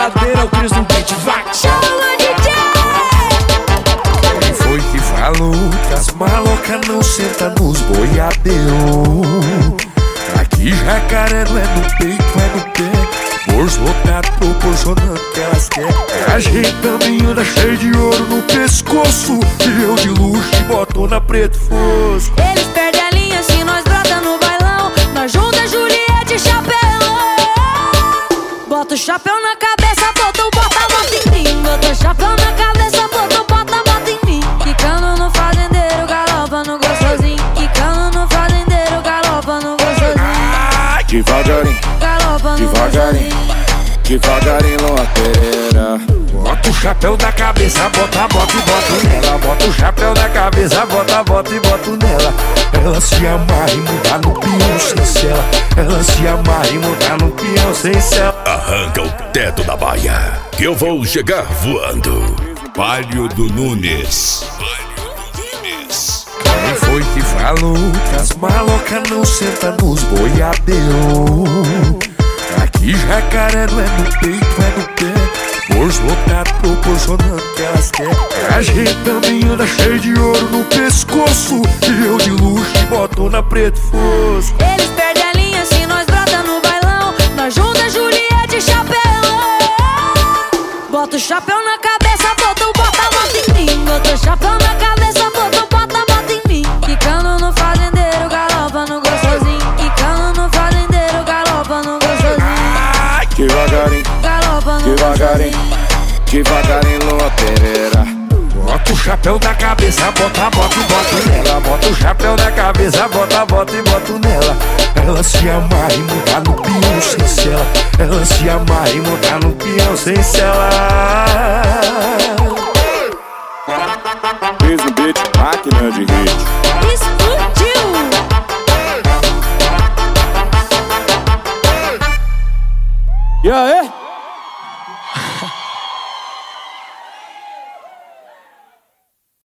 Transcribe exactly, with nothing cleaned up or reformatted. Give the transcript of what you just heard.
boiadeira, o Cris no beat, vai! Chama D J! Quem foi que falou que as malocas não sentam nos boiadeiros? Aqui jacaré não é no peito, é no pé. Bolso lotado proporcionando que elas querem. A gente também anda cheio de ouro no pescoço, e eu de luxo e botona preto fosco. Eles perdem a linha se nós brota no bailão. Nós junta Juliette e chapelão. Bota o chapéu na cabeça, bota o bota, bota em mim. Bota o chapéu na cabeça, bota o bota, bota em mim. Quicando no fazendeiro, galopa no gostosinho. Quicando no fazendeiro, galopa no gostosinho. Devagarinho, Galopa no devagarinho, gostosinho. devagarinho, loteira. Bota o chapéu na cabeça, bota, bota e bota nela. Bota o chapéu na cabeça, bota, bota e bota nela. Ela se amarra e muda no peão sem cela. Ela se amarra e muda no peão sem cela. Arranca o teto da baia, que eu vou chegar voando. Palio do Nunes. Quem foi que falou que as malocas não sentam nos boiadeiros? Aqui jacaré não é no peito, é no pé. Bolso lotado proporcionando que elas querem. A gente também anda cheio de ouro no pescoço, e eu de luxo e botona preto fosco. Eles perdem a linha se nós brota no bailão. Nós junta Juliette e chapelão. Bota o chapéu na cabeça, bota o bota, bota em mim. Bota o chapéu na cabeça, bota o bota, bota em mim. Quicando no fazendeiro, galopa no gostosinho. Quicando no fazendeiro, galopa no gostosinho. Devagarinho, Galopa no devagarinho, gostosinho. devagarinho, loteira. Bota o chapéu na cabeça, bota, bota e bota nela. Bota o chapéu na cabeça, bota, bota e bota nela. Ela se amarra e muda no peão sem cela. Ela se amarra e muda no peão sem cela. Fiz no beat, máquina de hit. Explodiu! E aí?